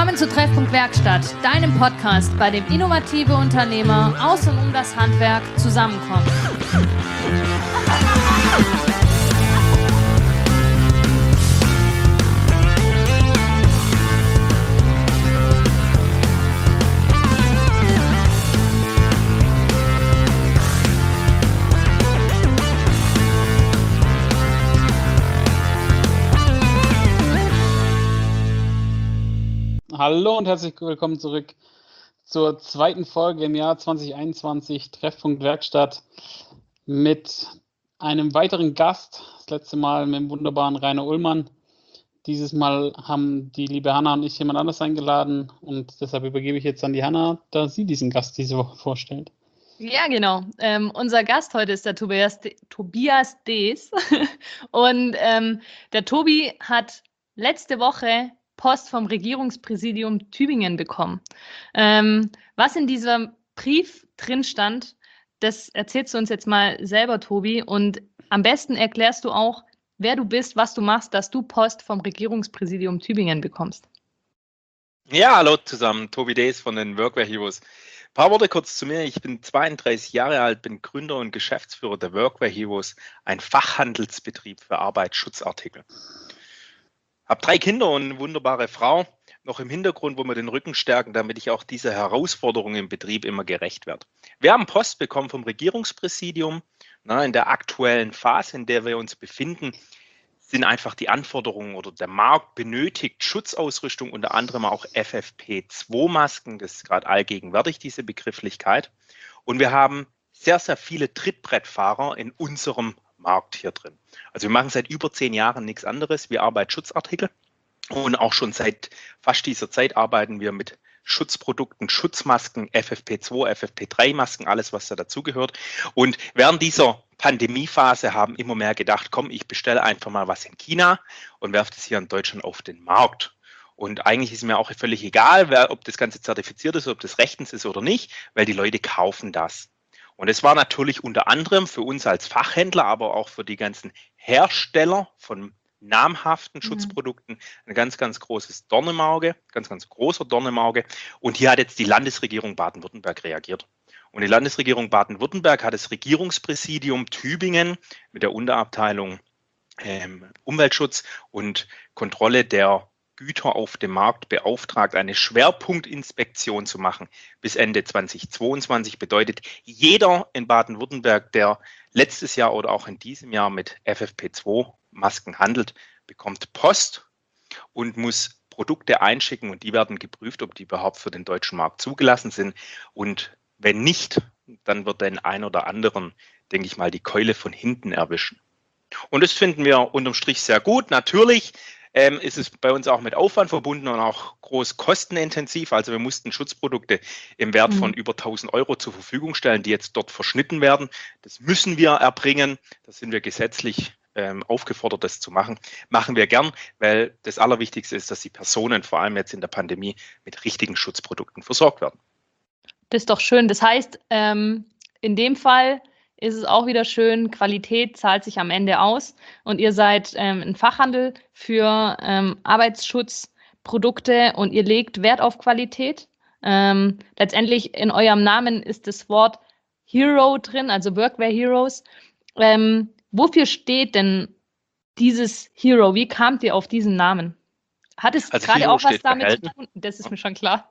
Willkommen zu Treffpunkt Werkstatt, deinem Podcast, bei dem innovative Unternehmer aus und um das Handwerk zusammenkommen. Hallo und herzlich willkommen zurück zur zweiten Folge im Jahr 2021 Treffpunkt Werkstatt mit einem weiteren Gast. Das letzte Mal mit dem wunderbaren Rainer Ullmann. Dieses Mal haben die liebe Hanna und ich jemand anders eingeladen und deshalb übergebe ich jetzt an die Hanna, da sie diesen Gast diese Woche vorstellt. Ja, genau. Unser Gast heute ist der Tobias Dees. Und der Tobi hat letzte Woche Post vom Regierungspräsidium Tübingen bekommen. Was in diesem Brief drin stand, das erzählst du uns jetzt mal selber, Tobi. Und am besten erklärst du auch, wer du bist, was du machst, dass du Post vom Regierungspräsidium Tübingen bekommst. Ja, hallo zusammen, Tobi Dees von den Workwear Heroes. Ein paar Worte kurz zu mir. Ich bin 32 Jahre alt, bin Gründer und Geschäftsführer der Workwear Heroes, ein Fachhandelsbetrieb für Arbeitsschutzartikel. Habe 3 Kinder und eine wunderbare Frau, noch im Hintergrund, wo wir den Rücken stärken, damit ich auch dieser Herausforderung im Betrieb immer gerecht werde. Wir haben Post bekommen vom Regierungspräsidium. In der aktuellen Phase, in der wir uns befinden, sind einfach die Anforderungen oder der Markt benötigt Schutzausrüstung, unter anderem auch FFP2-Masken. Das ist gerade allgegenwärtig, diese Begrifflichkeit. Und wir haben sehr, sehr viele Trittbrettfahrer in unserem Markt hier drin. Also wir machen seit über 10 Jahren nichts anderes wie Arbeitsschutzartikel und auch schon seit fast dieser Zeit arbeiten wir mit Schutzprodukten, Schutzmasken, FFP2, FFP3-Masken, alles was da dazugehört. Und während dieser Pandemiephase haben immer mehr gedacht, komm, ich bestelle einfach mal was in China und werfe das hier in Deutschland auf den Markt. Und eigentlich ist mir auch völlig egal, ob das Ganze zertifiziert ist, ob das rechtens ist oder nicht, weil die Leute kaufen das. Und es war natürlich unter anderem für uns als Fachhändler, aber auch für die ganzen Hersteller von namhaften Schutzprodukten ein ganz, ganz großes Dorn im Auge, ganz, ganz großer Dorn im Auge. Und hier hat jetzt die Landesregierung Baden-Württemberg reagiert. Und die Landesregierung Baden-Württemberg hat das Regierungspräsidium Tübingen mit der Unterabteilung Umweltschutz und Kontrolle der Güter auf dem Markt beauftragt, eine Schwerpunktinspektion zu machen bis Ende 2022. Bedeutet, jeder in Baden-Württemberg, der letztes Jahr oder auch in diesem Jahr mit FFP2-Masken handelt, bekommt Post und muss Produkte einschicken und die werden geprüft, ob die überhaupt für den deutschen Markt zugelassen sind. Und wenn nicht, dann wird den ein oder anderen, denke ich mal, die Keule von hinten erwischen. Und das finden wir unterm Strich sehr gut. Natürlich ist es bei uns auch mit Aufwand verbunden und auch groß kostenintensiv. Also wir mussten Schutzprodukte im Wert von über 1.000 Euro zur Verfügung stellen, die jetzt dort verschnitten werden. Das müssen wir erbringen. Da sind wir gesetzlich aufgefordert, das zu machen. Machen wir gern, weil das Allerwichtigste ist, dass die Personen, vor allem jetzt in der Pandemie, mit richtigen Schutzprodukten versorgt werden. Das ist doch schön. Das heißt, in dem Fall ist es auch wieder schön, Qualität zahlt sich am Ende aus und ihr seid ein Fachhandel für Arbeitsschutzprodukte und ihr legt Wert auf Qualität. Letztendlich in eurem Namen ist das Wort Hero drin, also Workwear Heroes. Wofür steht denn dieses Hero? Wie kamt ihr auf diesen Namen? Hat es also gerade auch was damit zu tun? Das ist mir schon klar.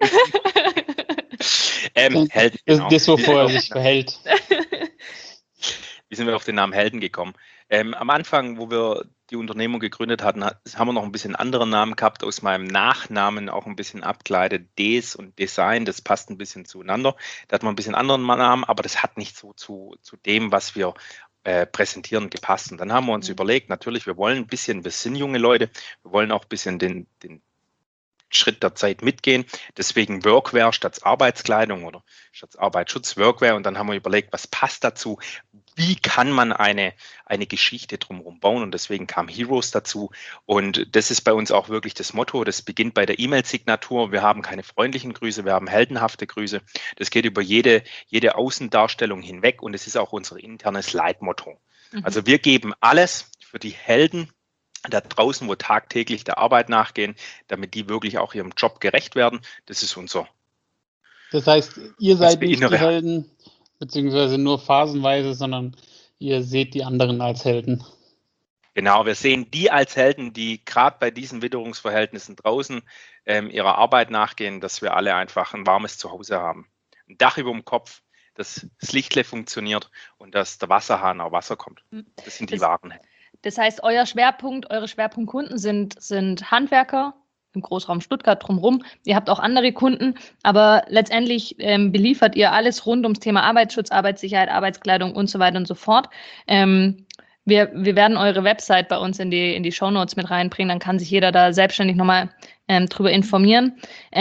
Helden, genau. Das, wovor er sich verhält. Wie sind wir auf den Namen Helden gekommen? Am Anfang, wo wir die Unternehmung gegründet hatten, haben wir noch ein bisschen anderen Namen gehabt, aus meinem Nachnamen auch ein bisschen abgeleitet. Des und Design, das passt ein bisschen zueinander. Da hat man ein bisschen anderen Namen, aber das hat nicht so zu dem, was wir präsentieren, gepasst. Und dann haben wir uns überlegt, natürlich, wir sind junge Leute, wir wollen auch ein bisschen den Schritt der Zeit mitgehen. Deswegen Workwear statt Arbeitskleidung oder statt Arbeitsschutz Workwear. Und dann haben wir überlegt, was passt dazu? Wie kann man eine Geschichte drumherum bauen? Und deswegen kam Heroes dazu. Und das ist bei uns auch wirklich das Motto. Das beginnt bei der E-Mail-Signatur. Wir haben keine freundlichen Grüße, wir haben heldenhafte Grüße. Das geht über jede Außendarstellung hinweg. Und es ist auch unser internes Leitmotto. Also wir geben alles für die Helden da draußen, wo tagtäglich der Arbeit nachgehen, damit die wirklich auch ihrem Job gerecht werden. Das ist unser. Das heißt, ihr seid nicht die innere Helden, beziehungsweise nur phasenweise, sondern ihr seht die anderen als Helden. Genau, wir sehen die als Helden, die gerade bei diesen Witterungsverhältnissen draußen ihrer Arbeit nachgehen, dass wir alle einfach ein warmes Zuhause haben. Ein Dach über dem Kopf, dass das Lichtle funktioniert und dass der Wasserhahn auch Wasser kommt. Das sind die wahren Helden. Das heißt, eure Schwerpunktkunden sind Handwerker im Großraum Stuttgart drumherum. Ihr habt auch andere Kunden, aber letztendlich beliefert ihr alles rund ums Thema Arbeitsschutz, Arbeitssicherheit, Arbeitskleidung und so weiter und so fort. Wir werden eure Website bei uns in die Shownotes mit reinbringen, dann kann sich jeder da selbstständig nochmal drüber informieren.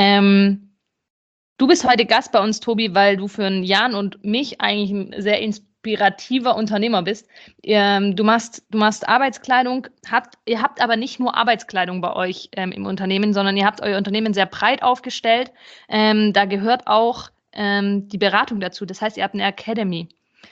Du bist heute Gast bei uns, Tobi, weil du für Jan und mich eigentlich ein sehr inspirativer Unternehmer bist. Du machst Arbeitskleidung, ihr habt aber nicht nur Arbeitskleidung bei euch im Unternehmen, sondern ihr habt euer Unternehmen sehr breit aufgestellt. Da gehört auch die Beratung dazu. Das heißt, ihr habt eine Academy.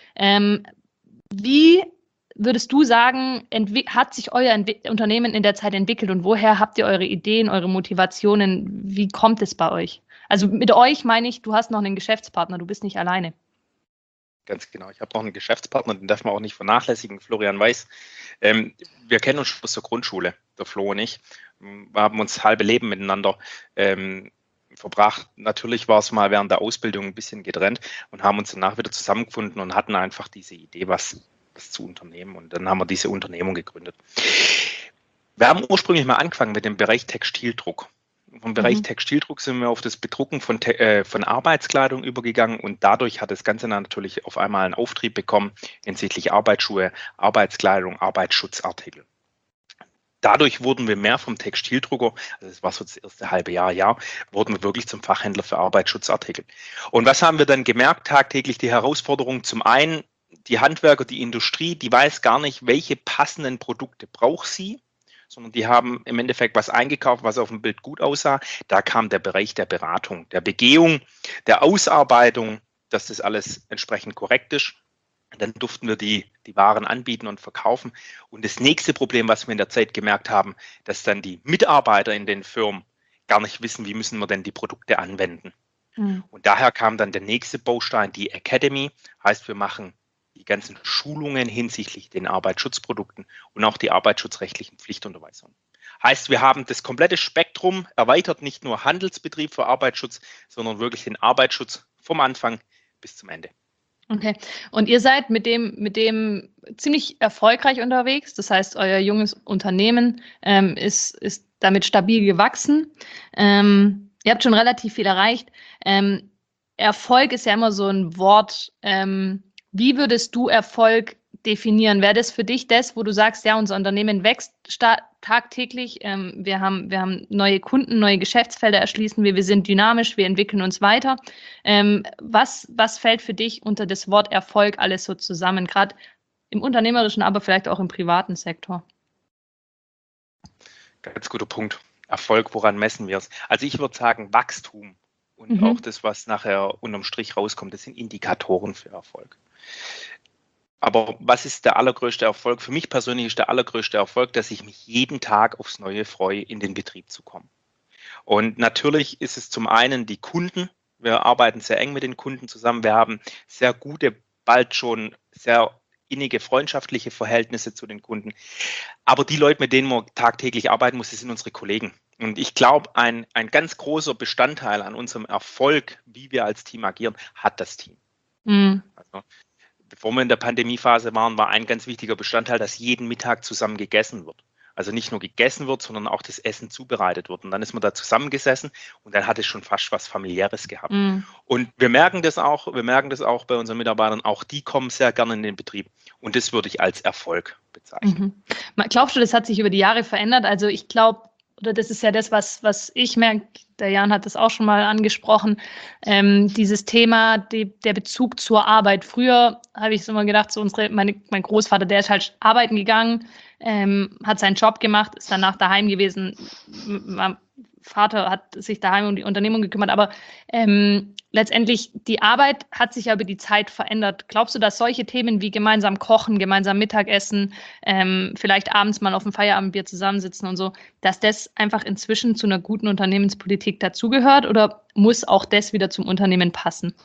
Wie würdest du sagen, hat sich euer Unternehmen in der Zeit entwickelt und woher habt ihr eure Ideen, eure Motivationen? Wie kommt es bei euch? Also mit euch meine ich, du hast noch einen Geschäftspartner, du bist nicht alleine. Ganz genau, ich habe noch einen Geschäftspartner, den darf man auch nicht vernachlässigen, Florian Weiß. Wir kennen uns schon aus der Grundschule, der Flo und ich. Wir haben uns halbe Leben miteinander verbracht. Natürlich war es mal während der Ausbildung ein bisschen getrennt und haben uns danach wieder zusammengefunden und hatten einfach diese Idee, was zu unternehmen. Und dann haben wir diese Unternehmung gegründet. Wir haben ursprünglich mal angefangen mit dem Bereich Textildruck. Vom Bereich Textildruck sind wir auf das Bedrucken von Arbeitskleidung übergegangen und dadurch hat das Ganze natürlich auf einmal einen Auftrieb bekommen hinsichtlich Arbeitsschuhe, Arbeitskleidung, Arbeitsschutzartikel. Dadurch wurden wir mehr vom Textildrucker, also das war so das erste halbe Jahr, wurden wir wirklich zum Fachhändler für Arbeitsschutzartikel. Und was haben wir dann gemerkt? Tagtäglich die Herausforderung, zum einen die Handwerker, die Industrie, die weiß gar nicht, welche passenden Produkte braucht sie, sondern die haben im Endeffekt was eingekauft, was auf dem Bild gut aussah. Da kam der Bereich der Beratung, der Begehung, der Ausarbeitung, dass das alles entsprechend korrekt ist. Dann durften wir die Waren anbieten und verkaufen. Und das nächste Problem, was wir in der Zeit gemerkt haben, dass dann die Mitarbeiter in den Firmen gar nicht wissen, wie müssen wir denn die Produkte anwenden. Und daher kam dann der nächste Baustein, die Academy. Heißt, wir machen die ganzen Schulungen hinsichtlich den Arbeitsschutzprodukten und auch die arbeitsschutzrechtlichen Pflichtunterweisungen. Heißt, wir haben das komplette Spektrum erweitert, nicht nur Handelsbetrieb für Arbeitsschutz, sondern wirklich den Arbeitsschutz vom Anfang bis zum Ende. Okay, und ihr seid mit dem ziemlich erfolgreich unterwegs. Das heißt, euer junges Unternehmen ist damit stabil gewachsen. Ihr habt schon relativ viel erreicht. Erfolg ist ja immer so ein Wort. Wie würdest du Erfolg definieren? Wäre das für dich das, wo du sagst, ja, unser Unternehmen wächst tagtäglich, wir haben neue Kunden, neue Geschäftsfelder erschließen wir sind dynamisch, wir entwickeln uns weiter. Was fällt für dich unter das Wort Erfolg alles so zusammen, gerade im unternehmerischen, aber vielleicht auch im privaten Sektor? Ganz guter Punkt. Erfolg, woran messen wir es? Also ich würde sagen, Wachstum und auch das, was nachher unterm Strich rauskommt, das sind Indikatoren für Erfolg. Aber was ist der allergrößte Erfolg? Für mich persönlich ist der allergrößte Erfolg, dass ich mich jeden Tag aufs Neue freue, in den Betrieb zu kommen. Und natürlich ist es zum einen die Kunden. Wir arbeiten sehr eng mit den Kunden zusammen. Wir haben sehr gute, bald schon sehr innige freundschaftliche Verhältnisse zu den Kunden. Aber die Leute, mit denen man tagtäglich arbeiten muss, das sind unsere Kollegen. Und ich glaube, ein ganz großer Bestandteil an unserem Erfolg, wie wir als Team agieren, hat das Team. Also, bevor wir in der Pandemiephase waren, war ein ganz wichtiger Bestandteil, dass jeden Mittag zusammen gegessen wird. Also nicht nur gegessen wird, sondern auch das Essen zubereitet wird. Und dann ist man da zusammengesessen und dann hat es schon fast was Familiäres gehabt. Und wir merken das auch bei unseren Mitarbeitern, auch die kommen sehr gerne in den Betrieb. Und das würde ich als Erfolg bezeichnen. Glaubst du, das hat sich über die Jahre verändert? Also ich glaube, oder das ist ja das, was ich merke, der Jan hat das auch schon mal angesprochen, dieses Thema, der Bezug zur Arbeit. Früher habe ich so immer gedacht, so mein Großvater, der ist halt arbeiten gegangen, hat seinen Job gemacht, ist danach daheim gewesen, war Vater hat sich daheim um die Unternehmung gekümmert, aber letztendlich die Arbeit hat sich ja über die Zeit verändert. Glaubst du, dass solche Themen wie gemeinsam kochen, gemeinsam Mittagessen, vielleicht abends mal auf dem Feierabendbier zusammensitzen und so, dass das einfach inzwischen zu einer guten Unternehmenspolitik dazugehört oder muss auch das wieder zum Unternehmen passen?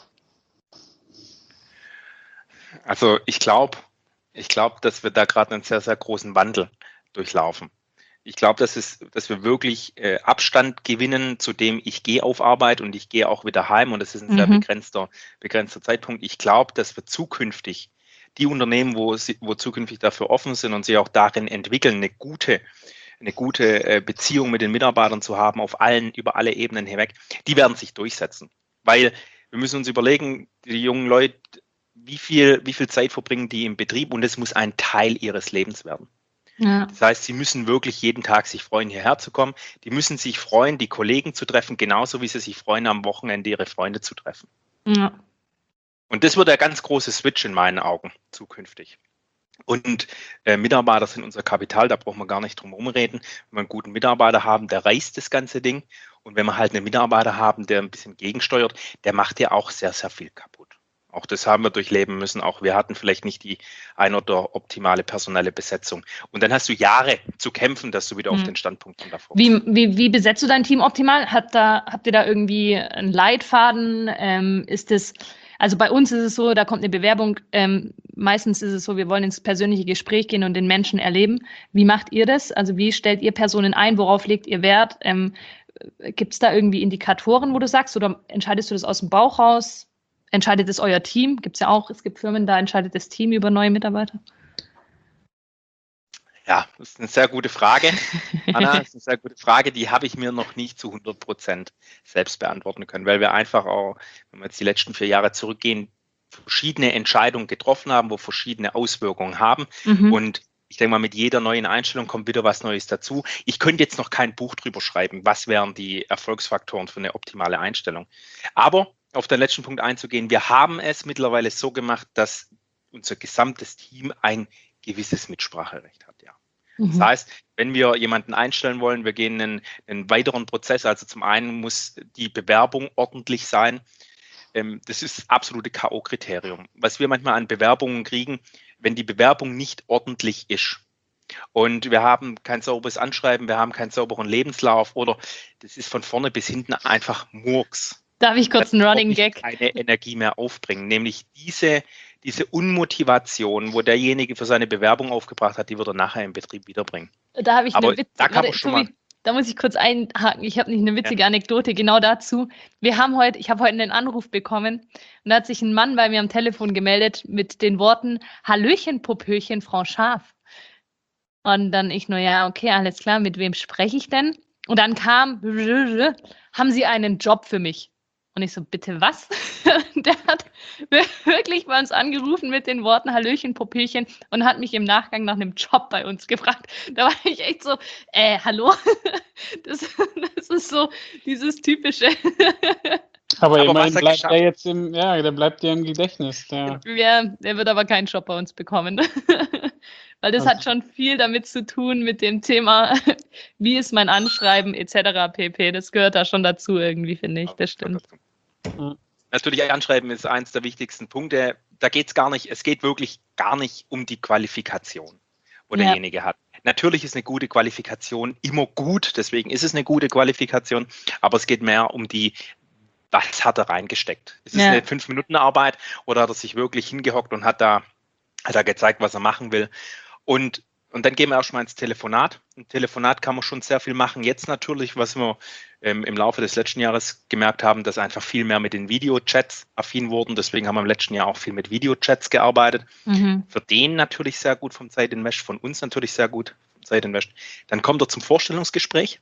Also ich glaube, dass wir da gerade einen sehr, sehr großen Wandel durchlaufen. Ich glaube, dass wir wirklich Abstand gewinnen, zu dem ich gehe auf Arbeit und ich gehe auch wieder heim und das ist ein sehr begrenzter Zeitpunkt. Ich glaube, dass wir zukünftig die Unternehmen, wo zukünftig dafür offen sind und sich auch darin entwickeln, eine gute Beziehung mit den Mitarbeitern zu haben, über alle Ebenen hinweg, die werden sich durchsetzen. Weil wir müssen uns überlegen, die jungen Leute, wie viel Zeit verbringen die im Betrieb und es muss ein Teil ihres Lebens werden. Ja. Das heißt, sie müssen wirklich jeden Tag sich freuen, hierher zu kommen. Die müssen sich freuen, die Kollegen zu treffen, genauso wie sie sich freuen, am Wochenende ihre Freunde zu treffen. Ja. Und das wird der ganz große Switch in meinen Augen zukünftig. Und Mitarbeiter sind unser Kapital, da brauchen wir gar nicht drum herum reden. Wenn wir einen guten Mitarbeiter haben, der reißt das ganze Ding. Und wenn wir halt einen Mitarbeiter haben, der ein bisschen gegensteuert, der macht ja auch sehr, sehr viel kaputt. Auch das haben wir durchleben müssen. Auch wir hatten vielleicht nicht die ein oder optimale personelle Besetzung. Und dann hast du Jahre zu kämpfen, dass du wieder auf den Standpunkt davor bist. Wie besetzt du dein Team optimal? Habt ihr da irgendwie einen Leitfaden? Also bei uns ist es so, da kommt eine Bewerbung. Meistens ist es so, wir wollen ins persönliche Gespräch gehen und den Menschen erleben. Wie macht ihr das? Also wie stellt ihr Personen ein? Worauf legt ihr Wert? Gibt es da irgendwie Indikatoren, wo du sagst, oder entscheidest du das aus dem Bauch raus? Entscheidet es euer Team? Gibt es ja auch, es gibt Firmen, da entscheidet das Team über neue Mitarbeiter? Ja, das ist eine sehr gute Frage, Anna. Das ist eine sehr gute Frage, die habe ich mir noch nicht zu 100% selbst beantworten können, weil wir einfach auch, wenn wir jetzt die letzten 4 Jahre zurückgehen, verschiedene Entscheidungen getroffen haben, wo verschiedene Auswirkungen haben. Und ich denke mal, mit jeder neuen Einstellung kommt wieder was Neues dazu. Ich könnte jetzt noch kein Buch drüber schreiben, was wären die Erfolgsfaktoren für eine optimale Einstellung. Aber auf den letzten Punkt einzugehen, wir haben es mittlerweile so gemacht, dass unser gesamtes Team ein gewisses Mitspracherecht hat, ja. Das heißt, wenn wir jemanden einstellen wollen, wir gehen einen weiteren Prozess, also zum einen muss die Bewerbung ordentlich sein. Das ist das absolute K.O.-Kriterium. Was wir manchmal an Bewerbungen kriegen, wenn die Bewerbung nicht ordentlich ist und wir haben kein sauberes Anschreiben, wir haben keinen sauberen Lebenslauf oder das ist von vorne bis hinten einfach Murks. Darf ich kurz einen Running Gag? Keine Energie mehr aufbringen, nämlich diese Unmotivation, wo derjenige für seine Bewerbung aufgebracht hat, die wird er nachher im Betrieb wiederbringen. Da habe ich eine Witz. Da muss ich kurz einhaken. Ich habe nicht eine witzige Anekdote genau dazu. Ich habe heute einen Anruf bekommen und da hat sich ein Mann bei mir am Telefon gemeldet mit den Worten: Hallöchen, Popöchen, Frau Scharf. Und dann ich nur, ja, okay, alles klar, mit wem spreche ich denn? Und dann kam: Haben Sie einen Job für mich? Und ich so, bitte was? Der hat wirklich bei uns angerufen mit den Worten Hallöchen, Popöchen und hat mich im Nachgang nach einem Job bei uns gefragt. Da war ich echt so, hallo? Das ist so dieses typische. Aber immerhin bleibt er jetzt der bleibt dir im Gedächtnis. Ja, der wird aber keinen Job bei uns bekommen. Weil das hat schon viel damit zu tun mit dem Thema, wie ist mein Anschreiben etc. pp. Das gehört da schon dazu irgendwie, finde ich. Das stimmt. Natürlich, Anschreiben ist eins der wichtigsten Punkte. Es geht wirklich gar nicht um die Qualifikation, wo derjenige hat. Natürlich ist eine gute Qualifikation immer gut, deswegen ist es eine gute Qualifikation, aber es geht mehr um was hat er reingesteckt? Ist es eine 5-Minuten-Arbeit oder hat er sich wirklich hingehockt und hat da gezeigt, was er machen will? Und dann gehen wir auch schon mal ins Telefonat. Im Telefonat kann man schon sehr viel machen. Jetzt natürlich, was wir im Laufe des letzten Jahres gemerkt haben, dass einfach viel mehr mit den Videochats affin wurden. Deswegen haben wir im letzten Jahr auch viel mit Videochats gearbeitet. Für den natürlich sehr gut vom Zeitinvest, von uns natürlich sehr gut vom Zeitinvest. Dann kommt er zum Vorstellungsgespräch.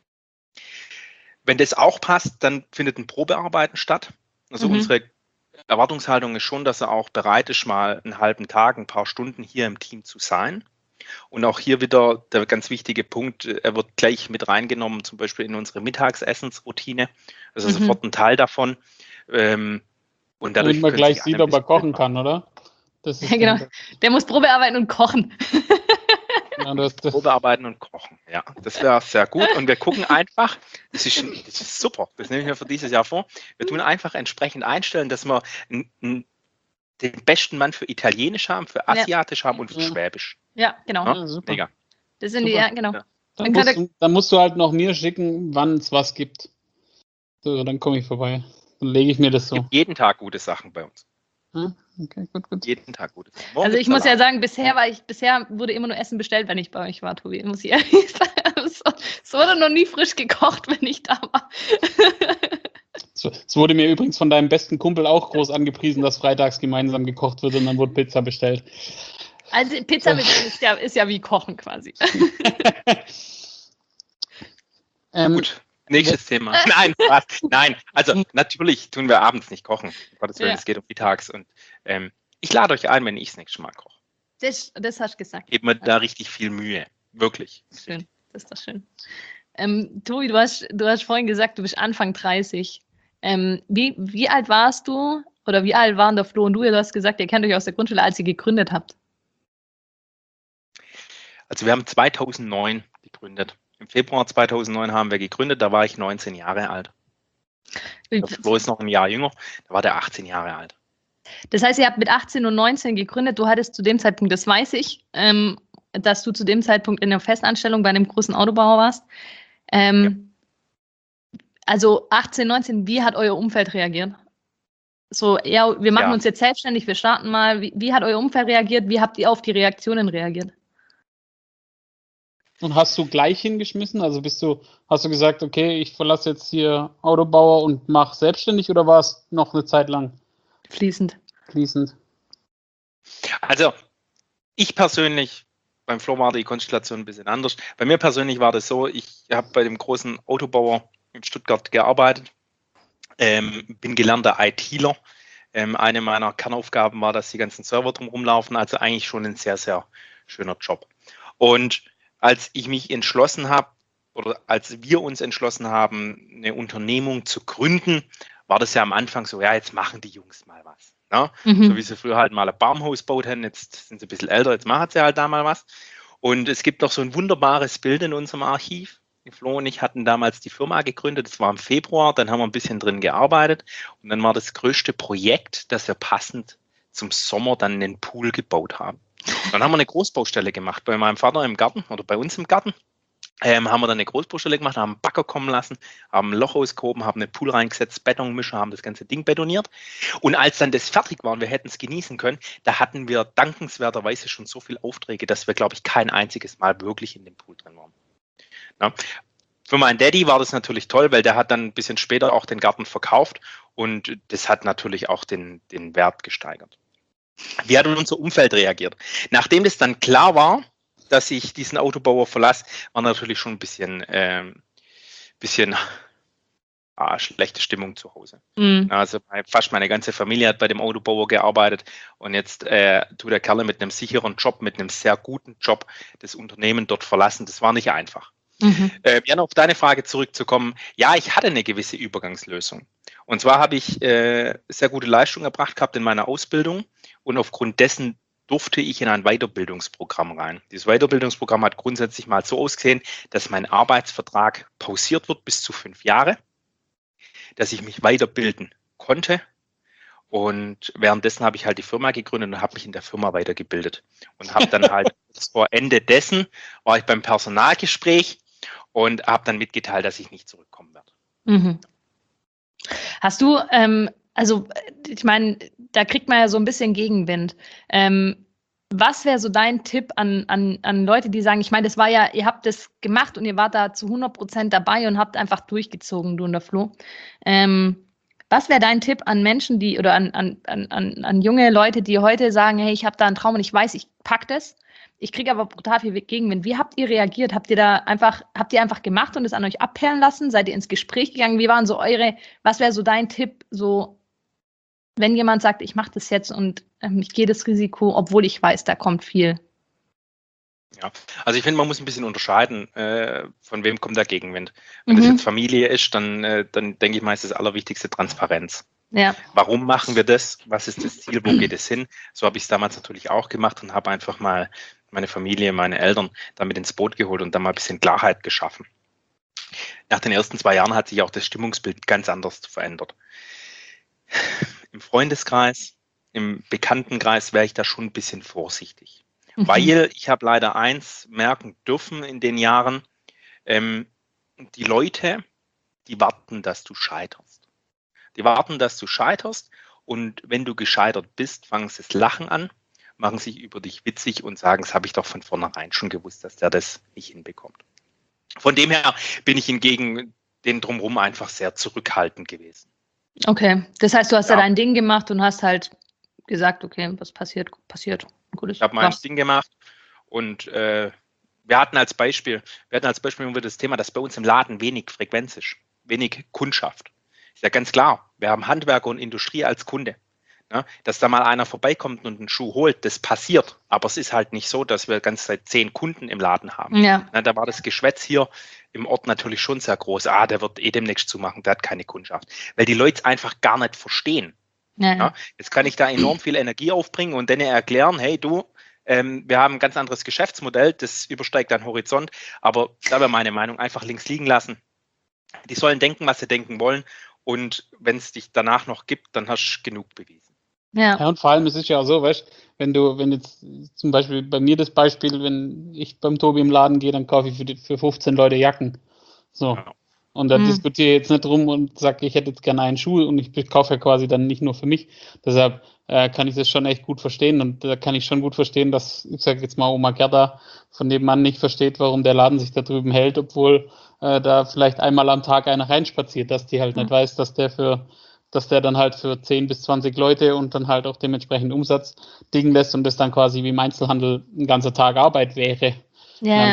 Wenn das auch passt, dann findet ein Probearbeiten statt. Also unsere Erwartungshaltung ist schon, dass er auch bereit ist, mal einen halben Tag, ein paar Stunden hier im Team zu sein. Und auch hier wieder der ganz wichtige Punkt, er wird gleich mit reingenommen, zum Beispiel in unsere Mittagsessensroutine, also sofort ein Teil davon. Und dadurch man gleich sieht, ob er kochen kann, oder? Das ist genau. Der muss Probearbeiten und kochen. Ja, Probearbeiten und kochen. Ja, das wäre sehr gut. Und wir gucken einfach, das ist super, das nehme ich mir für dieses Jahr vor. Wir tun einfach entsprechend einstellen, dass wir den besten Mann für Italienisch haben, für Asiatisch haben und für Schwäbisch. Ja, genau. Ja, super. Mega. Das sind die, ja, genau. Ja. Dann musst du halt noch mir schicken, wann es was gibt. So, dann komme ich vorbei. Dann lege ich mir das Es so. gibt jeden Tag gute Sachen bei uns. Okay, gut. Jeden Tag gute Sachen. Also ich muss ja sagen, bisher wurde immer nur Essen bestellt, wenn ich bei euch war, Tobi. Muss ich ehrlich sagen. Es wurde noch nie frisch gekocht, wenn ich da war. Es wurde mir übrigens von deinem besten Kumpel auch groß angepriesen, dass freitags gemeinsam gekocht wird und dann wurde Pizza bestellt. Also Pizza ist ja wie Kochen quasi. Gut, nächstes Thema. Nein, Spaß. Nein, also natürlich tun wir abends nicht kochen. Um Gottes Willen, es geht um mittags. Und ich lade euch ein, wenn ich das nächste Mal koche. Das hast du gesagt. Gebt mir da richtig viel Mühe. Wirklich. Schön, das ist doch schön. Tobi, du hast vorhin gesagt, du bist Anfang 30. Wie alt warst du oder wie alt waren der Flo und du? Du hast gesagt, ihr kennt euch aus der Grundschule, als ihr gegründet habt. Also wir haben 2009 gegründet. Im Februar 2009 haben wir gegründet, da war ich 19 Jahre alt. Der Flo ist noch ein Jahr jünger, da war der 18 Jahre alt. Das heißt, ihr habt mit 18 und 19 gegründet. Du hattest zu dem Zeitpunkt, das weiß ich, dass du zu dem Zeitpunkt in der Festanstellung bei einem großen Autobauer warst. Ja. Also 18, 19, wie hat euer Umfeld reagiert? So, ja, wir machen uns jetzt selbstständig, wir starten mal. Wie hat euer Umfeld reagiert? Wie habt ihr auf die Reaktionen reagiert? Und hast du gleich hingeschmissen? Also hast du gesagt, okay, ich verlasse jetzt hier Autobauer und mache selbstständig oder war es noch eine Zeit lang? Fließend. Also ich persönlich, beim Flo war die Konstellation ein bisschen anders. Bei mir persönlich war das so, ich habe bei dem großen Autobauer in Stuttgart gearbeitet, bin gelernter ITler. Eine meiner Kernaufgaben war, dass die ganzen Server drumherum laufen, also eigentlich schon ein sehr, sehr schöner Job. Und als ich mich entschlossen habe, oder als wir uns entschlossen haben, eine Unternehmung zu gründen, war das ja am Anfang so, ja, jetzt machen die Jungs mal was. Ne? So wie sie früher halt mal ein Baumhaus gebaut haben, jetzt sind sie ein bisschen älter, jetzt machen sie halt da mal was. Und es gibt noch so ein wunderbares Bild in unserem Archiv. Flo und ich hatten damals die Firma gegründet, das war im Februar, dann haben wir ein bisschen drin gearbeitet und dann war das größte Projekt, dass wir passend zum Sommer dann einen Pool gebaut haben. Dann haben wir eine Großbaustelle gemacht bei meinem Vater im Garten oder bei uns im Garten. Haben wir dann eine Großbaustelle gemacht, haben einen Bagger kommen lassen, haben ein Loch ausgehoben, haben einen Pool reingesetzt, Betonmischer, haben das ganze Ding betoniert. Und als dann das fertig war und wir hätten es genießen können, da hatten wir dankenswerterweise schon so viele Aufträge, dass wir, glaube ich, kein einziges Mal wirklich in dem Pool drin waren. Ja. Für meinen Daddy war das natürlich toll, weil der hat dann ein bisschen später auch den Garten verkauft und das hat natürlich auch den Wert gesteigert. Wie hat unser Umfeld reagiert? Nachdem das dann klar war, dass ich diesen Autobauer verlasse, war natürlich schon ein bisschen schlechte Stimmung zu Hause. Also fast meine ganze Familie hat bei dem Autobauer gearbeitet und jetzt tut der Kerl mit einem sicheren Job, mit einem sehr guten Job das Unternehmen dort verlassen. Das war nicht einfach. Jan, auf deine Frage zurückzukommen. Ja, ich hatte eine gewisse Übergangslösung. Und zwar habe ich sehr gute Leistung erbracht gehabt in meiner Ausbildung und aufgrund dessen durfte ich in ein Weiterbildungsprogramm rein. Dieses Weiterbildungsprogramm hat grundsätzlich mal so ausgesehen, dass mein Arbeitsvertrag pausiert wird bis zu 5 Jahre, dass ich mich weiterbilden konnte. Und währenddessen habe ich halt die Firma gegründet und habe mich in der Firma weitergebildet. Und habe dann halt vor Ende dessen war ich beim Personalgespräch und habe dann mitgeteilt, dass ich nicht zurückkommen werde. Hast du, also ich meine, da kriegt man ja so ein bisschen Gegenwind. Was wäre so dein Tipp an Leute, die sagen, ich meine, das war ja, ihr habt das gemacht und ihr wart da zu 100% dabei und habt einfach durchgezogen, du und der Flo. Was wäre dein Tipp an Menschen, die oder an junge Leute, die heute sagen, hey, ich habe da einen Traum und ich weiß, ich pack das, ich kriege aber brutal viel Gegenwind. Wie habt ihr reagiert? Habt ihr einfach gemacht und es an euch abperlen lassen? Seid ihr ins Gespräch gegangen? Wie waren so was wäre so dein Tipp, so wenn jemand sagt, ich mache das jetzt und ich gehe das Risiko, obwohl ich weiß, da kommt viel? Ja, also ich finde, man muss ein bisschen unterscheiden, von wem kommt der Gegenwind. Wenn das jetzt Familie ist, dann denke ich mal, ist das Allerwichtigste Transparenz. Ja. Warum machen wir das? Was ist das Ziel? Wo geht es hin? So habe ich es damals natürlich auch gemacht und habe einfach mal meine Familie, meine Eltern damit ins Boot geholt und dann mal ein bisschen Klarheit geschaffen. Nach den ersten 2 Jahren hat sich auch das Stimmungsbild ganz anders verändert. Im Freundeskreis, im Bekanntenkreis wäre ich da schon ein bisschen vorsichtig. Weil ich habe leider eins merken dürfen in den Jahren, die Leute, die warten, dass du scheiterst. Die warten, dass du scheiterst und wenn du gescheitert bist, fangen sie das Lachen an, machen sich über dich witzig und sagen, das habe ich doch von vornherein schon gewusst, dass der das nicht hinbekommt. Von dem her bin ich hingegen den Drumherum einfach sehr zurückhaltend gewesen. Okay, das heißt, du hast ja dein Ding gemacht und hast halt gesagt, okay, was passiert, passiert. Gut, ich habe mein Ding gemacht und wir hatten als Beispiel immer das Thema, dass bei uns im Laden wenig Frequenz ist, wenig Kundschaft. Ist ja ganz klar, wir haben Handwerker und Industrie als Kunde. Ne? Dass da mal einer vorbeikommt und einen Schuh holt, das passiert. Aber es ist halt nicht so, dass wir ganz Zeit 10 Kunden im Laden haben. Ja. Ne, da war das Geschwätz hier im Ort natürlich schon sehr groß. Der wird demnächst zumachen, der hat keine Kundschaft. Weil die Leute es einfach gar nicht verstehen. Ja. Ja? Jetzt kann ich da enorm viel Energie aufbringen und denen erklären, hey du, wir haben ein ganz anderes Geschäftsmodell, das übersteigt deinen Horizont. Aber da wäre meine Meinung, einfach links liegen lassen. Die sollen denken, was sie denken wollen. Und wenn es dich danach noch gibt, dann hast du genug bewiesen. Ja, und vor allem, es ist ja auch so, weißt wenn jetzt zum Beispiel bei mir das Beispiel, wenn ich beim Tobi im Laden gehe, dann kaufe ich für 15 Leute Jacken. So. Ja. Und da diskutiere ich jetzt nicht rum und sage, ich hätte jetzt gerne einen Schuh und ich kaufe ja quasi dann nicht nur für mich. Deshalb kann ich das schon echt gut verstehen und da kann ich schon gut verstehen, dass, ich sage jetzt mal, Oma Gerda von nebenan nicht versteht, warum der Laden sich da drüben hält, obwohl da vielleicht einmal am Tag einer reinspaziert, dass die halt nicht weiß, dass der dann halt für 10 bis 20 Leute und dann halt auch dementsprechend Umsatz liegen lässt und das dann quasi wie im Einzelhandel ein ganzer Tag Arbeit wäre. Ja.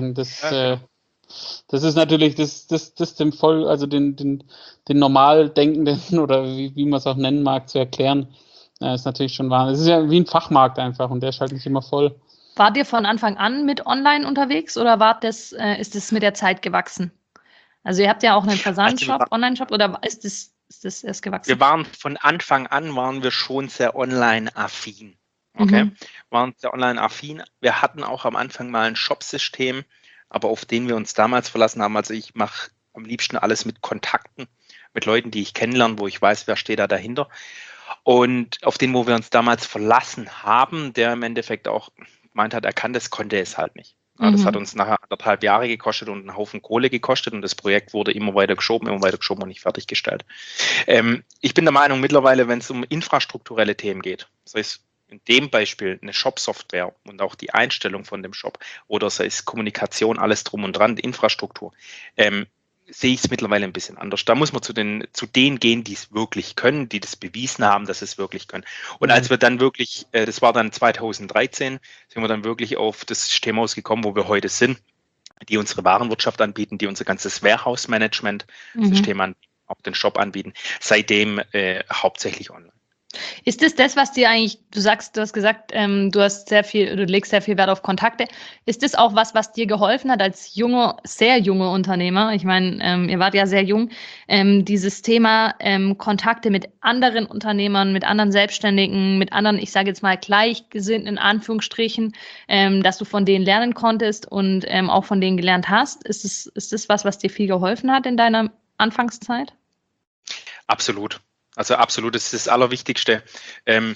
Das ist natürlich das dem den normal Denkenden oder wie man es auch nennen mag, zu erklären, ist natürlich schon wahr. Es ist ja wie ein Fachmarkt einfach und der ist halt nicht immer voll. Wart ihr von Anfang an mit online unterwegs oder ist das mit der Zeit gewachsen? Also ihr habt ja auch einen Versandshop, Online-Shop oder ist das erst gewachsen? Wir waren von Anfang an schon sehr online-affin. Okay? Waren sehr online-affin. Wir hatten auch am Anfang mal ein Shop-System, aber auf den wir uns damals verlassen haben. Also ich mache am liebsten alles mit Kontakten, mit Leuten, die ich kennenlerne, wo ich weiß, wer steht da dahinter. Und auf den, wo wir uns damals verlassen haben, der im Endeffekt auch gemeint hat, er kann das, konnte es halt nicht. Ja, das hat uns nachher 1,5 Jahre gekostet und einen Haufen Kohle gekostet und das Projekt wurde immer weiter geschoben und nicht fertiggestellt. Ich bin der Meinung, mittlerweile, wenn es um infrastrukturelle Themen geht, sei es in dem Beispiel eine Shop-Software und auch die Einstellung von dem Shop oder sei es Kommunikation, alles drum und dran, die Infrastruktur, sehe ich es mittlerweile ein bisschen anders. Da muss man zu denen gehen, die es wirklich können, die das bewiesen haben, dass sie es wirklich können. Und als wir dann wirklich, das war dann 2013, sind wir dann wirklich auf das System ausgekommen, wo wir heute sind, die unsere Warenwirtschaft anbieten, die unser ganzes Warehouse-Management-System anbieten, auch den Shop anbieten, seitdem hauptsächlich online. Ist das, was dir eigentlich, du hast gesagt, du legst sehr viel Wert auf Kontakte. Ist das auch was dir geholfen hat als sehr junge Unternehmer? Ich meine, ihr wart ja sehr jung. Dieses Thema Kontakte mit anderen Unternehmern, mit anderen Selbstständigen, mit anderen, ich sage jetzt mal Gleichgesinnten in Anführungsstrichen, dass du von denen lernen konntest und auch von denen gelernt hast. Ist das was dir viel geholfen hat in deiner Anfangszeit? Absolut. Also absolut, das ist das Allerwichtigste. Wenn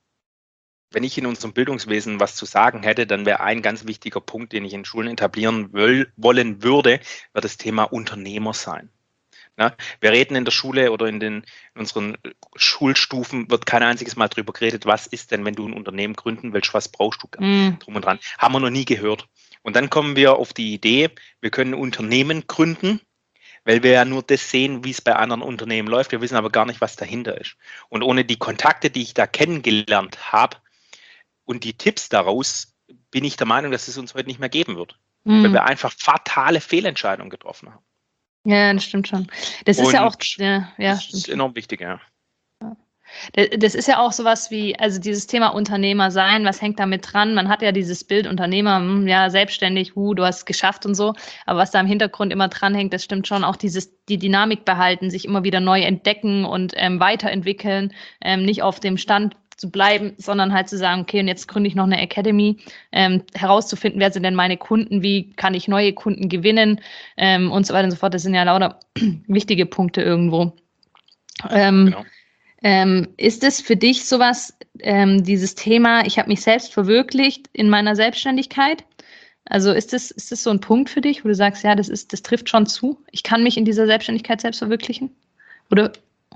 ich in unserem Bildungswesen was zu sagen hätte, dann wäre ein ganz wichtiger Punkt, den ich in Schulen etablieren wollen würde, wäre das Thema Unternehmer sein. Ja, wir reden in der Schule oder in unseren Schulstufen, wird kein einziges Mal darüber geredet, was ist denn, wenn du ein Unternehmen gründen willst, was brauchst du drum und dran. Haben wir noch nie gehört. Und dann kommen wir auf die Idee, wir können Unternehmen gründen, weil wir ja nur das sehen, wie es bei anderen Unternehmen läuft. Wir wissen aber gar nicht, was dahinter ist. Und ohne die Kontakte, die ich da kennengelernt habe und die Tipps daraus, bin ich der Meinung, dass es uns heute nicht mehr geben wird. Weil wir einfach fatale Fehlentscheidungen getroffen haben. Ja, das stimmt schon. Das ist ja auch, das ist enorm wichtig, ja. Das ist ja auch sowas wie, also dieses Thema Unternehmer sein, was hängt damit dran? Man hat ja dieses Bild Unternehmer, ja, selbstständig, du hast es geschafft und so, aber was da im Hintergrund immer dranhängt, das stimmt schon, auch die Dynamik behalten, sich immer wieder neu entdecken und weiterentwickeln, nicht auf dem Stand zu bleiben, sondern halt zu sagen, okay, und jetzt gründe ich noch eine Academy, herauszufinden, wer sind denn meine Kunden, wie kann ich neue Kunden gewinnen und so weiter und so fort. Das sind ja lauter wichtige Punkte irgendwo. Genau. Ist es für dich sowas, dieses Thema, ich habe mich selbst verwirklicht in meiner Selbstständigkeit? Also ist das so ein Punkt für dich, wo du sagst, ja, das trifft schon zu? Ich kann mich in dieser Selbstständigkeit selbst verwirklichen? Oder?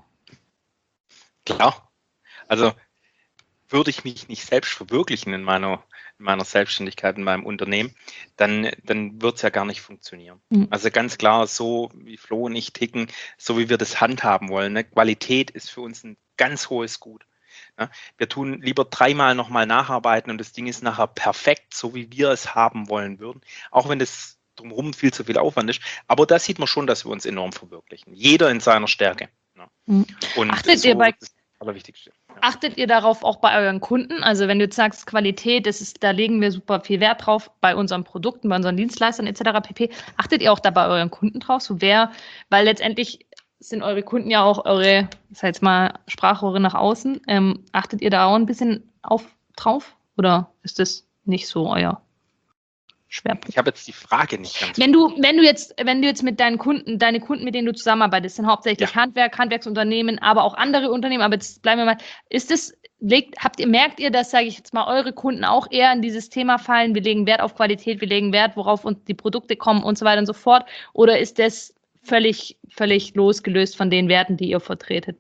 Klar. Also würde ich mich nicht selbst verwirklichen in meiner Selbstständigkeit, in meinem Unternehmen, dann wird es ja gar nicht funktionieren. Mhm. Also ganz klar, so wie Flo und ich ticken, so wie wir das handhaben wollen. Ne? Qualität ist für uns ein ganz hohes Gut. Ne? Wir tun lieber 3-mal nochmal nacharbeiten und das Ding ist nachher perfekt, so wie wir es haben wollen würden. Auch wenn das drumherum viel zu viel Aufwand ist. Aber da sieht man schon, dass wir uns enorm verwirklichen. Jeder in seiner Stärke. Ne? Mhm. Und Achtet ihr bei das Allerwichtigste. Ja. Achtet ihr darauf auch bei euren Kunden? Also wenn du jetzt sagst, Qualität, da legen wir super viel Wert drauf, bei unseren Produkten, bei unseren Dienstleistern etc. pp. Achtet ihr auch da bei euren Kunden drauf? Weil letztendlich sind eure Kunden ja auch eure, ich sag jetzt mal, Sprachrohre nach außen. Achtet ihr da auch ein bisschen drauf? Oder ist das nicht so euer Schwerpunkt? Ich habe jetzt die Frage nicht ganz. Wenn du jetzt mit deinen Kunden, deine Kunden, mit denen du zusammenarbeitest, sind hauptsächlich Handwerksunternehmen, aber auch andere Unternehmen, aber jetzt bleiben wir mal, merkt ihr, dass, sage ich jetzt mal, eure Kunden auch eher in dieses Thema fallen, wir legen Wert auf Qualität, wir legen Wert, worauf uns die Produkte kommen und so weiter und so fort, oder ist das völlig losgelöst von den Werten, die ihr vertretet?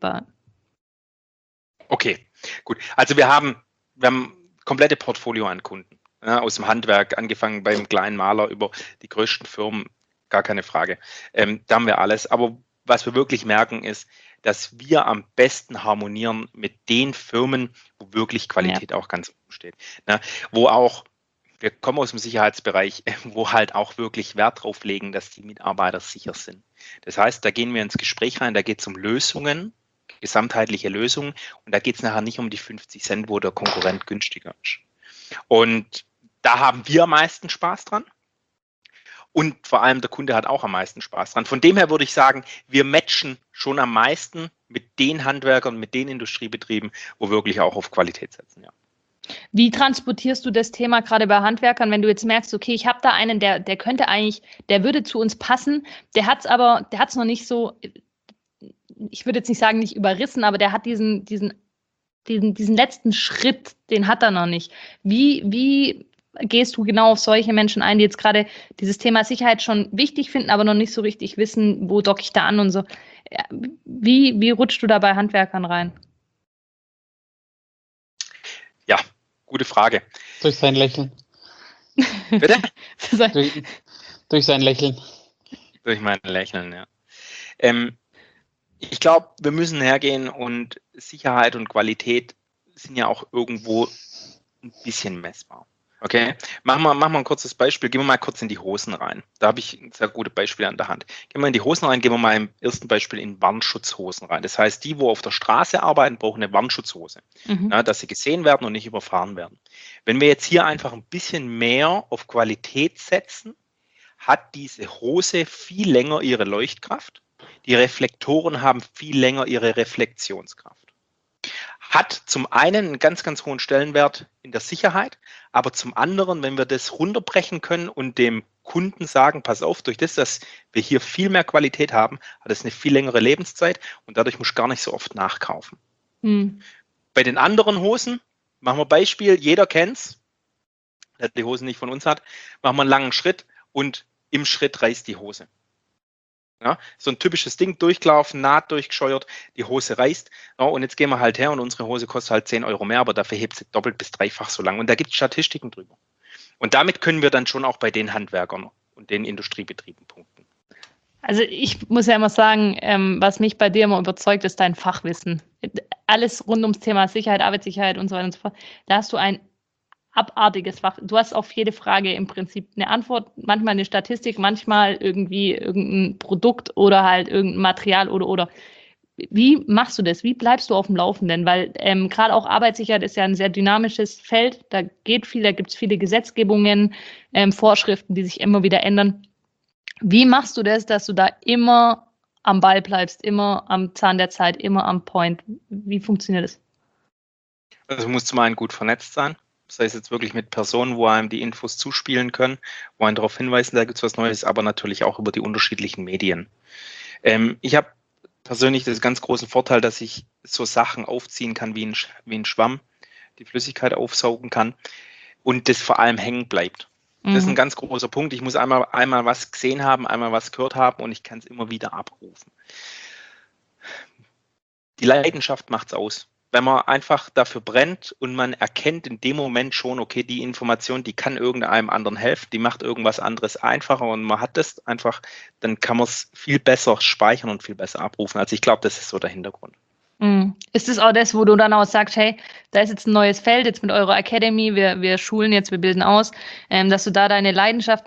Okay, gut. Also wir haben komplette Portfolio an Kunden. Ja, aus dem Handwerk, angefangen beim kleinen Maler über die größten Firmen, gar keine Frage. Da haben wir alles. Aber was wir wirklich merken ist, dass wir am besten harmonieren mit den Firmen, wo wirklich Qualität auch ganz oben steht. Ne? Wir kommen aus dem Sicherheitsbereich, wo halt auch wirklich Wert drauf legen, dass die Mitarbeiter sicher sind. Das heißt, da gehen wir ins Gespräch rein, da geht es um Lösungen, gesamtheitliche Lösungen, und da geht es nachher nicht um die 50 Cent, wo der Konkurrent günstiger ist. Und da haben wir am meisten Spaß dran. Und vor allem der Kunde hat auch am meisten Spaß dran. Von dem her würde ich sagen, wir matchen schon am meisten mit den Handwerkern, mit den Industriebetrieben, wo wirklich auch auf Qualität setzen. Ja. Wie transportierst du das Thema gerade bei Handwerkern, wenn du jetzt merkst, okay, ich habe da einen, der könnte eigentlich, der würde zu uns passen, der hat es noch nicht so, ich würde jetzt nicht sagen, nicht überrissen, aber der hat diesen letzten Schritt, den hat er noch nicht. Wie gehst du genau auf solche Menschen ein, die jetzt gerade dieses Thema Sicherheit schon wichtig finden, aber noch nicht so richtig wissen, wo docke ich da an und so. Wie rutschst du da bei Handwerkern rein? Ja, gute Frage. Durch sein Lächeln. Bitte? durch sein Lächeln. Durch mein Lächeln, ja. Ich glaube, wir müssen hergehen, und Sicherheit und Qualität sind ja auch irgendwo ein bisschen messbar. Okay, machen wir ein kurzes Beispiel. Gehen wir mal kurz in die Hosen rein. Da habe ich ein sehr gutes Beispiel an der Hand. Gehen wir in die Hosen rein, gehen wir mal im ersten Beispiel in Warnschutzhosen rein. Das heißt, die, wo auf der Straße arbeiten, brauchen eine Warnschutzhose, dass sie gesehen werden und nicht überfahren werden. Wenn wir jetzt hier einfach ein bisschen mehr auf Qualität setzen, hat diese Hose viel länger ihre Leuchtkraft. Die Reflektoren haben viel länger ihre Reflexionskraft. Hat zum einen einen ganz, ganz hohen Stellenwert in der Sicherheit, aber zum anderen, wenn wir das runterbrechen können und dem Kunden sagen, pass auf, durch das, dass wir hier viel mehr Qualität haben, hat es eine viel längere Lebenszeit und dadurch musst du gar nicht so oft nachkaufen. Bei den anderen Hosen, machen wir Beispiel, jeder kennt's, der die Hosen nicht von uns hat, machen wir einen langen Schritt und im Schritt reißt die Hose. Ja, so ein typisches Ding, durchgelaufen, Naht durchgescheuert, die Hose reißt. Ja, und jetzt gehen wir halt her und unsere Hose kostet halt 10 Euro mehr, aber dafür hebt sie doppelt bis dreifach so lang. Und da gibt es Statistiken drüber. Und damit können wir dann schon auch bei den Handwerkern und den Industriebetrieben punkten. Also ich muss ja immer sagen, was mich bei dir immer überzeugt, ist dein Fachwissen. Alles rund ums Thema Sicherheit, Arbeitssicherheit und so weiter und so fort. Da hast du ein abartiges Fach. Du hast auf jede Frage im Prinzip eine Antwort, manchmal eine Statistik, manchmal irgendwie irgendein Produkt oder halt irgendein Material oder. Wie machst du das? Wie bleibst du auf dem Laufenden? Weil gerade auch Arbeitssicherheit ist ja ein sehr dynamisches Feld. Da geht viel, da gibt es viele Gesetzgebungen, Vorschriften, die sich immer wieder ändern. Wie machst du das, dass du da immer am Ball bleibst, immer am Zahn der Zeit, immer am Point? Wie funktioniert das? Also muss zum einen gut vernetzt sein. Das heißt jetzt wirklich mit Personen, wo einem die Infos zuspielen können, wo einen darauf hinweisen, da gibt es was Neues, aber natürlich auch über die unterschiedlichen Medien. Ich habe persönlich den ganz großen Vorteil, dass ich so Sachen aufziehen kann wie ein Schwamm, die Flüssigkeit aufsaugen kann und das vor allem hängen bleibt. Das ist ein ganz großer Punkt. Ich muss einmal was gesehen haben, einmal was gehört haben und ich kann es immer wieder abrufen. Die Leidenschaft macht es aus. Wenn man einfach dafür brennt und man erkennt in dem Moment schon, okay, die Information, die kann irgendeinem anderen helfen, die macht irgendwas anderes einfacher und man hat das einfach, dann kann man es viel besser speichern und viel besser abrufen. Also ich glaube, das ist so der Hintergrund. Ist das auch das, wo du dann auch sagst, hey, da ist jetzt ein neues Feld, jetzt mit eurer Academy, wir schulen jetzt, wir bilden aus, dass du da deine Leidenschaft,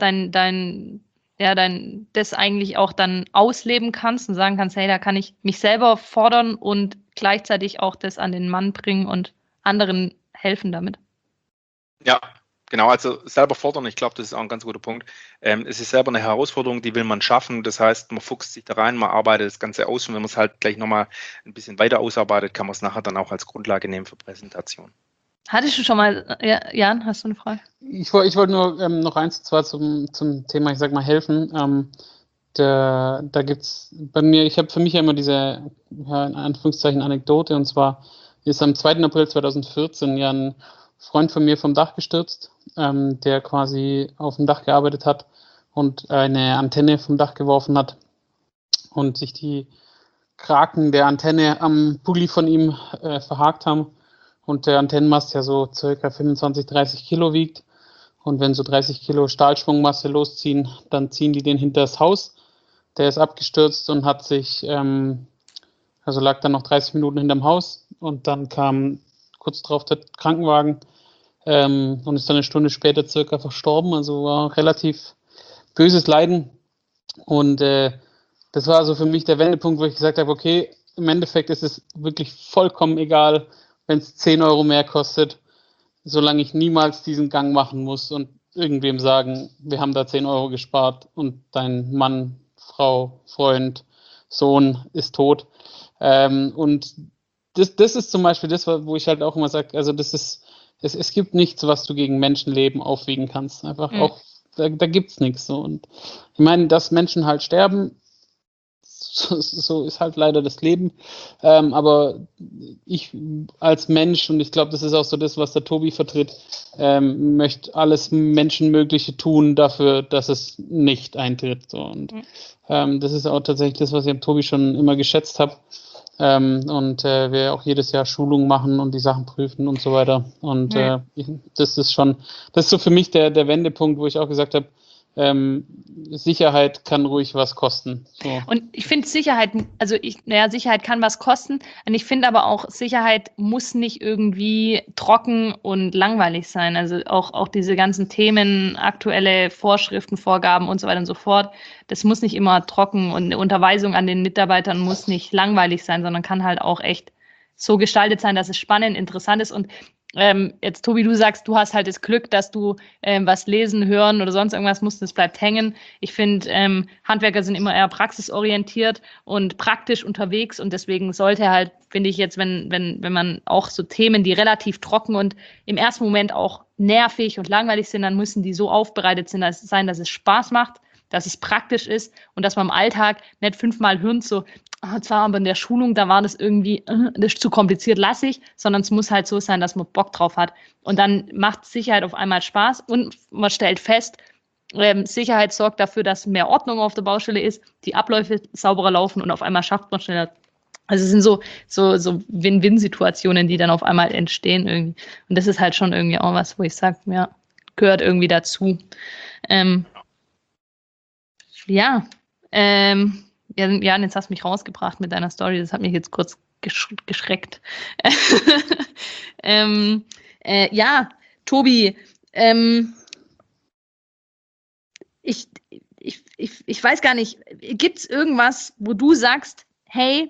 das eigentlich auch dann ausleben kannst und sagen kannst, hey, da kann ich mich selber fordern und gleichzeitig auch das an den Mann bringen und anderen helfen damit. Ja, genau, also selber fordern, ich glaube, das ist auch ein ganz guter Punkt. Es ist selber eine Herausforderung, die will man schaffen. Das heißt, man fuchst sich da rein, man arbeitet das Ganze aus und wenn man es halt gleich nochmal ein bisschen weiter ausarbeitet, kann man es nachher dann auch als Grundlage nehmen für Präsentation. Hattest du schon mal, Jan, hast du eine Frage? Ich wollte nur noch eins, zwar zum Thema, ich sag mal, helfen. Da gibt's bei mir, ich habe für mich ja immer diese, ja, in Anführungszeichen, Anekdote, und zwar ist am 2. April 2014 ja ein Freund von mir vom Dach gestürzt, der quasi auf dem Dach gearbeitet hat und eine Antenne vom Dach geworfen hat und sich die Kraken der Antenne am Pulli von ihm verhakt haben und der Antennenmast ja so circa 25, 30 Kilo wiegt und wenn so 30 Kilo Stahlschwungmasse losziehen, dann ziehen die den hinter das Haus. Der ist abgestürzt und hat sich, also lag dann noch 30 Minuten hinterm Haus und dann kam kurz drauf der Krankenwagen und ist dann eine Stunde später circa verstorben. Also war relativ böses Leiden. Und das war also für mich der Wendepunkt, wo ich gesagt habe, okay, im Endeffekt ist es wirklich vollkommen egal, wenn es 10 Euro mehr kostet, solange ich niemals diesen Gang machen muss und irgendwem sagen, wir haben da 10 Euro gespart und dein Mann, Frau, Freund, Sohn ist tot. Und das ist zum Beispiel das, wo ich halt auch immer sage, also das ist, es gibt nichts, was du gegen Menschenleben aufwiegen kannst. Einfach auch, da gibt's nichts. So. Und ich meine, dass Menschen halt sterben, so ist halt leider das Leben. Aber ich als Mensch, und ich glaube, das ist auch so das, was der Tobi vertritt, möchte alles Menschenmögliche tun dafür, dass es nicht eintritt. So. Und das ist auch tatsächlich das, was ich am Tobi schon immer geschätzt habe. Und wir auch jedes Jahr Schulungen machen und die Sachen prüfen und so weiter. Und das ist so für mich der Wendepunkt, wo ich auch gesagt habe, Sicherheit kann ruhig was kosten. So. Und ich finde Sicherheit kann was kosten. Und ich finde aber auch, Sicherheit muss nicht irgendwie trocken und langweilig sein. Also auch diese ganzen Themen, aktuelle Vorschriften, Vorgaben und so weiter und so fort. Das muss nicht immer trocken und eine Unterweisung an den Mitarbeitern muss nicht langweilig sein, sondern kann halt auch echt so gestaltet sein, dass es spannend, interessant ist. Und jetzt, Tobi, du sagst, du hast halt das Glück, dass du was lesen, hören oder sonst irgendwas musst, das bleibt hängen. Ich finde, Handwerker sind immer eher praxisorientiert und praktisch unterwegs und deswegen sollte halt, finde ich jetzt, wenn man auch so Themen, die relativ trocken und im ersten Moment auch nervig und langweilig sind, dann müssen die so aufbereitet sein, dass es Spaß macht, dass es praktisch ist und dass man im Alltag nicht 5-mal hört, so, zwar aber in der Schulung, da war das irgendwie, das ist zu kompliziert, lasse ich, sondern es muss halt so sein, dass man Bock drauf hat. Und dann macht Sicherheit auf einmal Spaß und man stellt fest, Sicherheit sorgt dafür, dass mehr Ordnung auf der Baustelle ist, die Abläufe sauberer laufen und auf einmal schafft man schneller. Also es sind so Win-Win-Situationen, die dann auf einmal entstehen irgendwie. Und das ist halt schon irgendwie auch was, wo ich sage, ja, gehört irgendwie dazu. Jan, jetzt hast du mich rausgebracht mit deiner Story, das hat mich jetzt kurz geschreckt. Tobi, ich weiß gar nicht, gibt es irgendwas, wo du sagst, hey,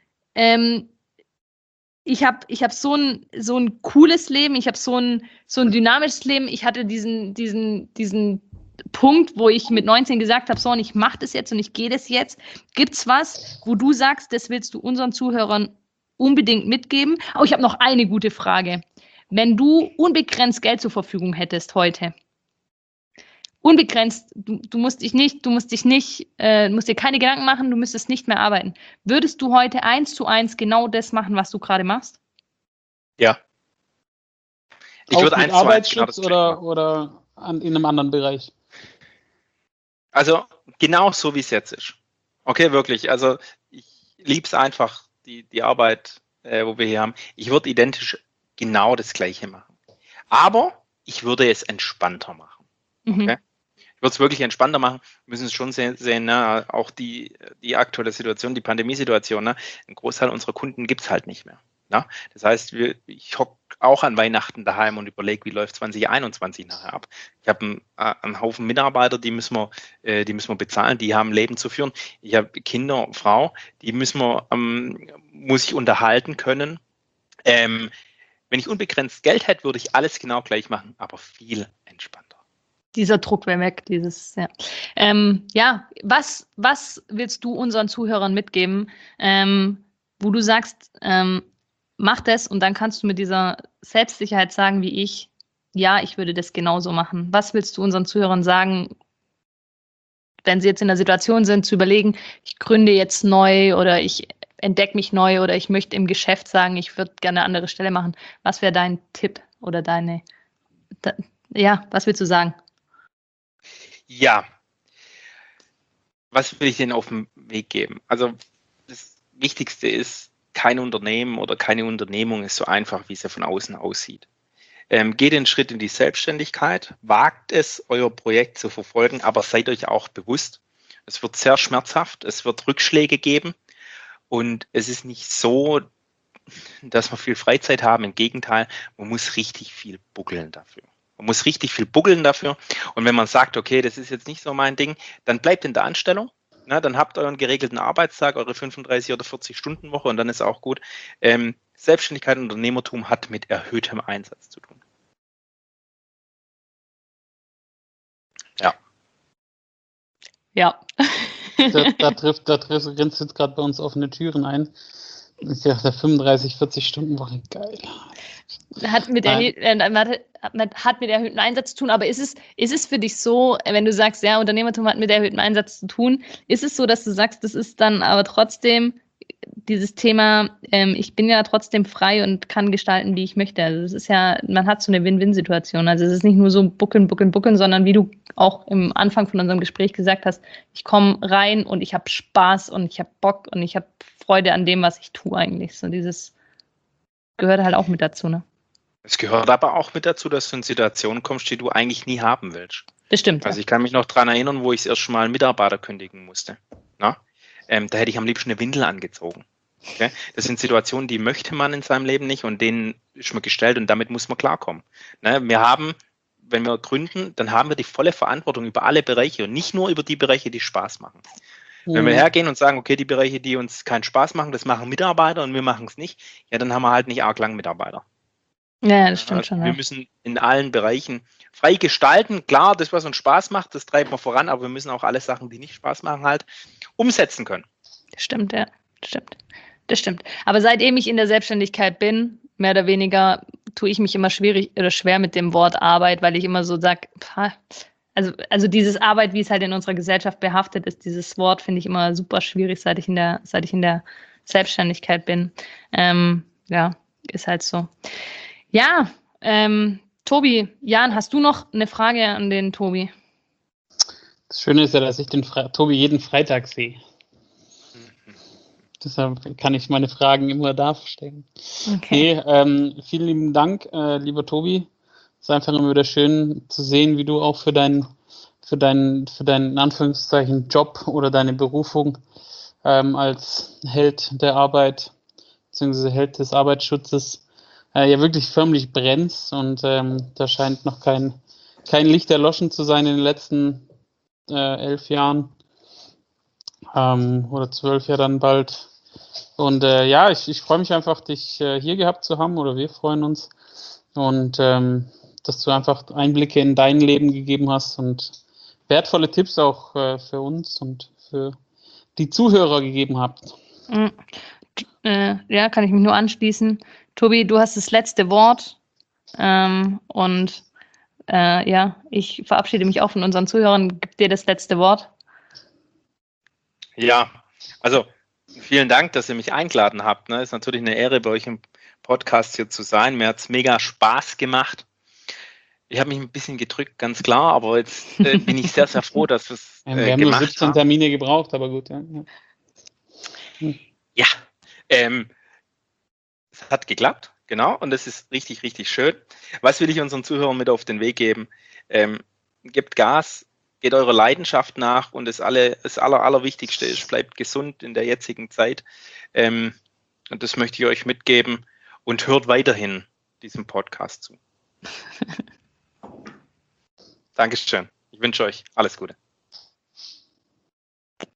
ich hab so ein cooles Leben, ich habe so ein dynamisches Leben, ich hatte diesen Punkt, wo ich mit 19 gesagt habe, so, und ich mache das jetzt und ich gehe das jetzt. Gibt's was, wo du sagst, das willst du unseren Zuhörern unbedingt mitgeben? Oh, ich habe noch eine gute Frage. wenn du unbegrenzt Geld zur Verfügung hättest heute, unbegrenzt, du musst dir keine Gedanken machen, du müsstest nicht mehr arbeiten. Würdest du heute 1:1 genau das machen, was du gerade machst? Ja. Ich Auch würde mit 1:1 genau das Arbeitsschutz Gleiche machen. oder in einem anderen Bereich? Also genau so, wie es jetzt ist. Okay, wirklich. Also ich liebe es einfach, die Arbeit, wo wir hier haben. Ich würde identisch genau das Gleiche machen. Aber ich würde es entspannter machen. Okay? Ich würde es wirklich entspannter machen. Wir müssen es schon sehen, ne? Auch die aktuelle Situation, die Pandemiesituation. Ne? Ein Großteil unserer Kunden gibt es halt nicht mehr. Ne? Das heißt, ich hocke auch an Weihnachten daheim und überlege, wie läuft 2021 nachher ab. Ich habe einen Haufen Mitarbeiter, die müssen wir bezahlen, die haben Leben zu führen. Ich habe Kinder, Frau, die muss ich unterhalten können. Wenn ich unbegrenzt Geld hätte, würde ich alles genau gleich machen, aber viel entspannter. Dieser Druck wäre weg, was willst du unseren Zuhörern mitgeben, wo du sagst, mach das und dann kannst du mit dieser Selbstsicherheit sagen, wie ich würde das genauso machen. Was willst du unseren Zuhörern sagen, wenn sie jetzt in der Situation sind, zu überlegen, ich gründe jetzt neu oder ich entdecke mich neu oder ich möchte im Geschäft sagen, ich würde gerne eine andere Stelle machen. Was wäre dein Tipp oder was willst du sagen? Ja, was will ich denen auf den Weg geben? Also das Wichtigste ist, kein Unternehmen oder keine Unternehmung ist so einfach, wie es ja von außen aussieht. Geht den Schritt in die Selbstständigkeit, wagt es, euer Projekt zu verfolgen, aber seid euch auch bewusst, es wird sehr schmerzhaft, es wird Rückschläge geben und es ist nicht so, dass wir viel Freizeit haben. Im Gegenteil, man muss richtig viel buckeln dafür. Und wenn man sagt, okay, das ist jetzt nicht so mein Ding, dann bleibt in der Anstellung. Na, dann habt ihr euren geregelten Arbeitstag, eure 35 oder 40-Stunden-Woche und dann ist auch gut. Selbstständigkeit und Unternehmertum hat mit erhöhtem Einsatz zu tun. Ja. Ja. Da grinst jetzt gerade bei uns offene Türen ein. Ich dachte, 35, 40-Stunden-Woche, geil. Hat mit erhöhtem Einsatz zu tun, aber ist es für dich so, wenn du sagst, ja, Unternehmertum hat mit erhöhtem Einsatz zu tun, ist es so, dass du sagst, das ist dann aber trotzdem dieses Thema, ich bin ja trotzdem frei und kann gestalten, wie ich möchte. Also es ist ja, man hat so eine Win-Win-Situation. Also es ist nicht nur so buckeln, sondern wie du auch im Anfang von unserem Gespräch gesagt hast, ich komme rein und ich habe Spaß und ich habe Bock und ich habe Freude an dem, was ich tue eigentlich. So dieses gehört halt auch mit dazu, ne? Es gehört aber auch mit dazu, dass du in Situationen kommst, die du eigentlich nie haben willst. Das stimmt. Also ich kann mich noch daran erinnern, wo ich das erste Mal einen Mitarbeiter kündigen musste. Na? Da hätte ich am liebsten eine Windel angezogen. Okay? Das sind Situationen, die möchte man in seinem Leben nicht und denen ist man gestellt und damit muss man klarkommen. Ne? Wenn wir gründen, dann haben wir die volle Verantwortung über alle Bereiche und nicht nur über die Bereiche, die Spaß machen. Wenn wir hergehen und sagen, okay, die Bereiche, die uns keinen Spaß machen, das machen Mitarbeiter und wir machen es nicht, ja, dann haben wir halt nicht arg lang Mitarbeiter. Ja, das stimmt schon. Wir müssen in allen Bereichen frei gestalten. Klar, das, was uns Spaß macht, das treibt man voran, aber wir müssen auch alle Sachen, die nicht Spaß machen, halt umsetzen können. Das stimmt, ja. Das stimmt. Aber seitdem ich in der Selbstständigkeit bin, mehr oder weniger, tue ich mich immer schwer mit dem Wort Arbeit, weil ich immer so sage, also dieses Arbeit, wie es halt in unserer Gesellschaft behaftet ist, dieses Wort finde ich immer super schwierig, seit ich in der Selbstständigkeit bin. Ist halt so. Ja, Tobi, Jan, hast du noch eine Frage an den Tobi? Das Schöne ist ja, dass ich den Tobi jeden Freitag sehe. Deshalb kann ich meine Fragen immer da stellen. Okay. Nee, vielen lieben Dank, lieber Tobi. Es ist einfach immer wieder schön zu sehen, wie du auch für deinen in Anführungszeichen Job oder deine Berufung als Held der Arbeit bzw. Held des Arbeitsschutzes ja wirklich förmlich brennst und da scheint noch kein Licht erloschen zu sein in den letzten 11 Jahren oder 12 Jahre dann bald. Und ich freue mich einfach, dich hier gehabt zu haben oder wir freuen uns und dass du einfach Einblicke in dein Leben gegeben hast und wertvolle Tipps auch für uns und für die Zuhörer gegeben habt. Ja, kann ich mich nur anschließen. Tobi, du hast das letzte Wort. Ich verabschiede mich auch von unseren Zuhörern. Gib dir das letzte Wort. Ja, also vielen Dank, dass ihr mich eingeladen habt. Ne? Ist natürlich eine Ehre, bei euch im Podcast hier zu sein. Mir hat es mega Spaß gemacht. Ich habe mich ein bisschen gedrückt, ganz klar, aber jetzt bin ich sehr, sehr froh, dass wir es wir haben nur 17 Termine gebraucht, aber gut. Ja, es hat geklappt, genau, und das ist richtig, richtig schön. Was will ich unseren Zuhörern mit auf den Weg geben? Gebt Gas, geht eurer Leidenschaft nach und das Allerwichtigste ist, bleibt gesund in der jetzigen Zeit. Und das möchte ich euch mitgeben und hört weiterhin diesem Podcast zu. Dankeschön. Ich wünsche euch alles Gute.